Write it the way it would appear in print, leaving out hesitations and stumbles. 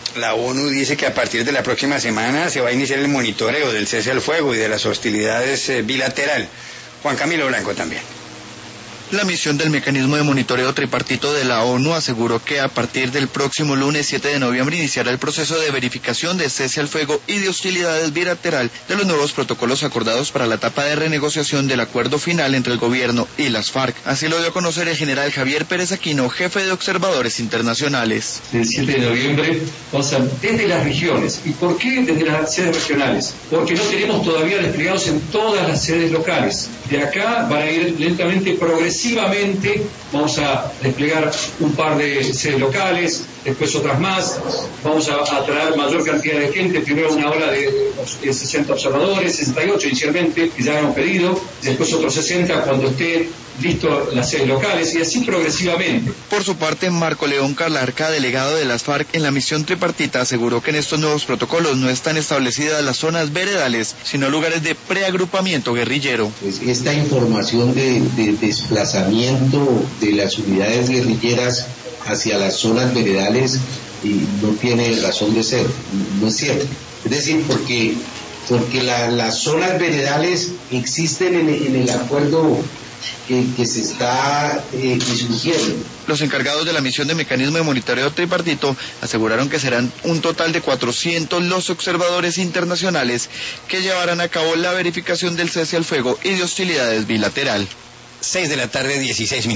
La ONU dice que a partir de la próxima semana se va a iniciar el monitoreo del cese al fuego y de las hostilidades bilateral. Juan Camilo Blanco también. La misión del mecanismo de monitoreo tripartito de la ONU aseguró que a partir del próximo lunes 7 de noviembre iniciará el proceso de verificación de cese al fuego y de hostilidades bilateral de los nuevos protocolos acordados para la etapa de renegociación del acuerdo final entre el gobierno y las FARC. Así lo dio a conocer el general Javier Pérez Aquino, jefe de observadores internacionales. El 7 de noviembre vamos a desde las regiones. ¿Y por qué desde las sedes regionales? Porque no tenemos todavía desplegados en todas las sedes locales. De acá van a ir lentamente, progresivamente, vamos a desplegar un par de sedes locales, después otras más, vamos a traer mayor cantidad de gente, primero una ola de 60 observadores, 68 inicialmente, que ya hemos pedido, después otros 60 cuando esté listo las sedes locales, y así progresivamente. Por su parte, Marco León Calarca, delegado de las FARC en la misión tripartita, aseguró que en estos nuevos protocolos no están establecidas las zonas veredales, sino lugares de preagrupamiento guerrillero. Pues esta información de desplazamiento de las unidades guerrilleras hacia las zonas veredales no tiene razón de ser, no es cierto. Es decir, porque las zonas veredales existen en el acuerdo que se está discutiendo. Los encargados de la misión de mecanismo de monitoreo tripartito aseguraron que serán un total de 400 los observadores internacionales que llevarán a cabo la verificación del cese al fuego y de hostilidades bilateral. 6 de la tarde, 16 minutos.